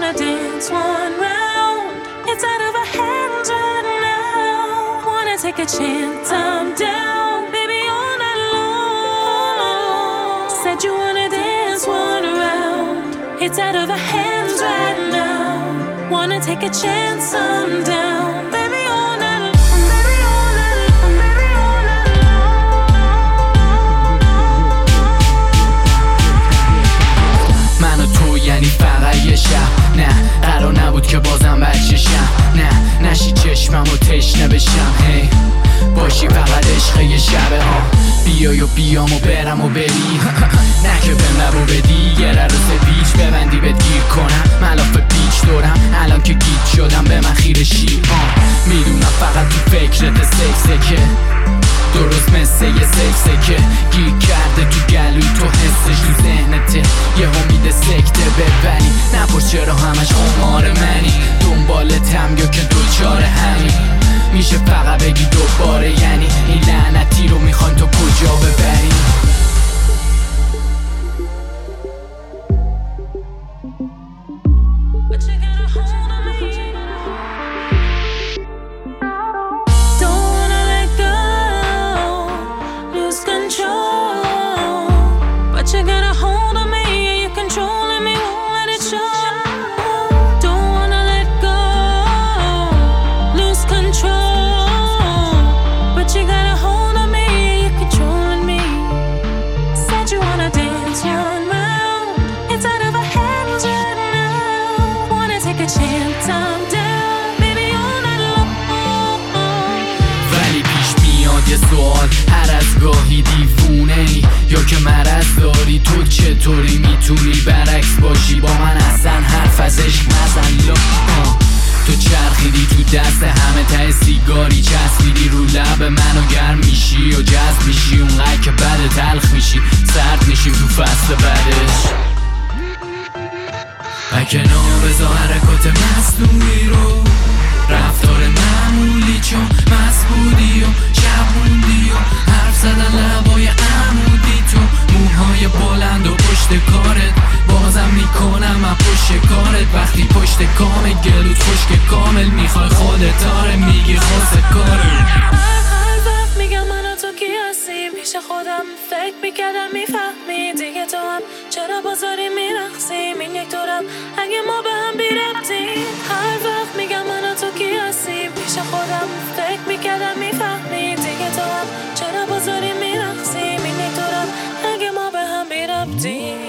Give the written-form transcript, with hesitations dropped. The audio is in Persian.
wanna dance one round. It's out of our hands right now. Wanna take a chance, I'm down. Baby, all night long. Said you wanna dance one round. It's out of our hands right now. Wanna take a chance, I'm down. Baby, all night long. Baby, all night long. Baby, all night long. من و تو یعنی فقط یه شب. نه قرار نبود که بازم بچشم. نه نشی چشممو تشنه بشم. هی باشی فقط عشق یه شبه ها. بیای و بیام و برم و بری. نه که بهم لبو بدی یه روز بیچ ببندی بهت گیر کنم. ملاف پیچ دورم الان که گیت شدم به من خیره شی. میدونم فقط تو فکرت سکسه که درست مثل یه سکسه که گیر کرده تو گلوی تو حسش تو ذهنته. یه میده سکته ببری. نپرس چرا همش خمار منی. دنبالتم یا که دوچار همین. میشه فقط بگی دوباره یعنی این لعنتی رو میخوایم تو کجا ببری. You got a hold on me, yeah, you're controlling me, won't let it show. Don't wanna let go, lose control. But you got a hold on me, yeah, you're controlling me. Said you wanna dance one round. It's out of our hands right now. Wanna take a chance, I'm down. Baby, all night long. ولی پیش میاد یه سوال هر از گاهی دیوونه ای یا که مرض داری. تو چطوری میتونی برعکس باشی با من اصلا حرف از عشق نزن لا. تو چرخیدی تو دست همه ته سیگاری چسبیدی رو لب منو گرم میشی و جذب میشی اونقدر که بعد تلخ میشی سرد میشیم تو فصل بعدش. کنار بذار حرکات مصنوعی رو رفتار معمولی چون مسئولی و شبوندی و حرف زدن لبای عمودی تو موهای بلند و پشت کارت بازم میکنم من پشت کارت وقتی پشت کامل گلوت خشک کامل میخوای خودت آره میگی خواسته کارت. هر وقت میگم من و تو کی هستیم پیش خودم فکر میکردم میفهمی دیگه تو هم چرا بازاری میرقصیم این یک دورم اگه ما به هم بیرفتیم. هر وقت میگم من و تو کی هستیم پیش خودم فکر میکردم میفهمی دیگه تو هم چرا بازاری میرقصیم این یک دورم اگه ما به هم بیرفتیم.